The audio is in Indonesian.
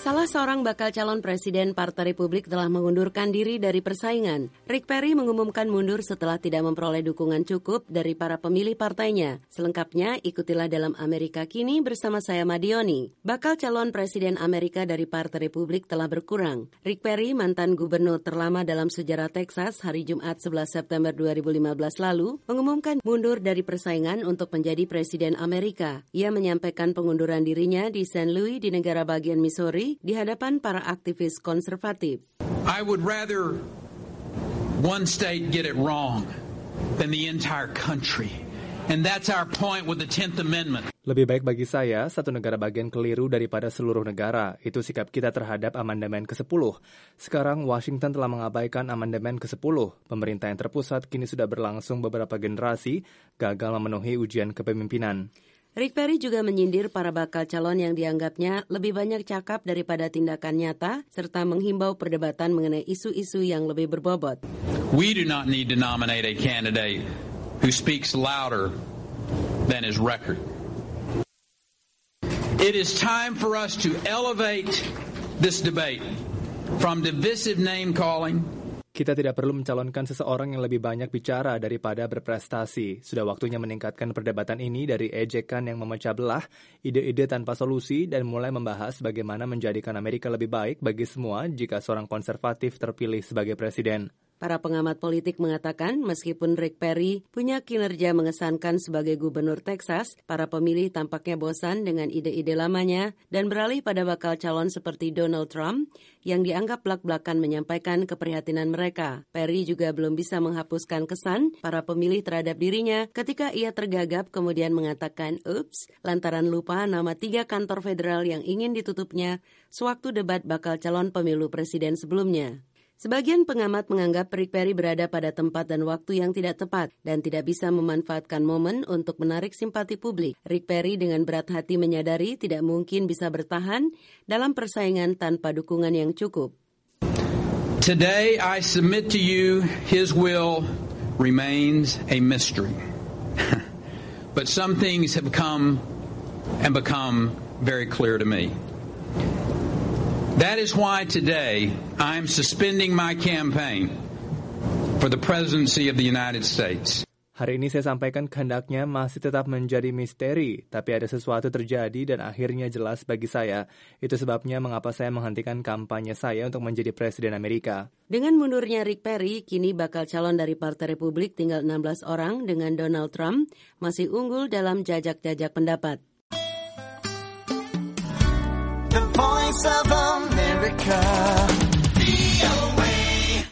Salah seorang bakal calon presiden Partai Republik telah mengundurkan diri dari persaingan. Rick Perry mengumumkan mundur setelah tidak memperoleh dukungan cukup dari para pemilih partainya. Selengkapnya, ikutilah dalam Amerika Kini bersama saya Madioni. Bakal calon presiden Amerika dari Partai Republik telah berkurang. Rick Perry, mantan gubernur terlama dalam sejarah Texas, hari Jumat 11 September 2015 lalu, mengumumkan mundur dari persaingan untuk menjadi presiden Amerika. Ia menyampaikan pengunduran dirinya di St. Louis di negara bagian Missouri di hadapan para aktivis konservatif. I would rather one state get it wrong than the entire country. And that's our point with the 10th Amendment. Lebih baik bagi saya, satu negara bagian keliru daripada seluruh negara. Itu sikap kita terhadap amandemen ke-10. Sekarang Washington telah mengabaikan amandemen ke-10. Pemerintah yang terpusat kini sudah berlangsung beberapa generasi, gagal memenuhi ujian kepemimpinan. Rick Perry juga menyindir para bakal calon yang dianggapnya lebih banyak cakap daripada tindakan nyata, serta menghimbau perdebatan mengenai isu-isu yang lebih berbobot. We do not need to nominate a candidate who speaks louder than his record. It is time for us to elevate this debate from divisive name-calling. Kita tidak perlu mencalonkan seseorang yang lebih banyak bicara daripada berprestasi. Sudah waktunya meningkatkan perdebatan ini dari ejekan yang memecah belah, ide-ide tanpa solusi, dan mulai membahas bagaimana menjadikan Amerika lebih baik bagi semua jika seorang konservatif terpilih sebagai presiden. Para pengamat politik mengatakan meskipun Rick Perry punya kinerja mengesankan sebagai gubernur Texas, para pemilih tampaknya bosan dengan ide-ide lamanya dan beralih pada bakal calon seperti Donald Trump yang dianggap blak-blakan menyampaikan keprihatinan mereka. Perry juga belum bisa menghapuskan kesan para pemilih terhadap dirinya ketika ia tergagap kemudian mengatakan "Ups" lantaran lupa nama 3 kantor federal yang ingin ditutupnya sewaktu debat bakal calon pemilu presiden sebelumnya. Sebagian pengamat menganggap Rick Perry berada pada tempat dan waktu yang tidak tepat dan tidak bisa memanfaatkan momen untuk menarik simpati publik. Rick Perry dengan berat hati menyadari tidak mungkin bisa bertahan dalam persaingan tanpa dukungan yang cukup. Today I submit to you his will remains a mystery. But some things have come become very clear to me. That is why today I'm suspending my campaign for the presidency of the United States. Hari ini saya sampaikan kehendaknya masih tetap menjadi misteri, tapi ada sesuatu terjadi dan akhirnya jelas bagi saya. Itu sebabnya mengapa saya menghentikan kampanye saya untuk menjadi presiden Amerika. Dengan mundurnya Rick Perry, kini bakal calon dari Partai Republik tinggal 16 orang dengan Donald Trump masih unggul dalam jajak-jajak pendapat. The Voice of America.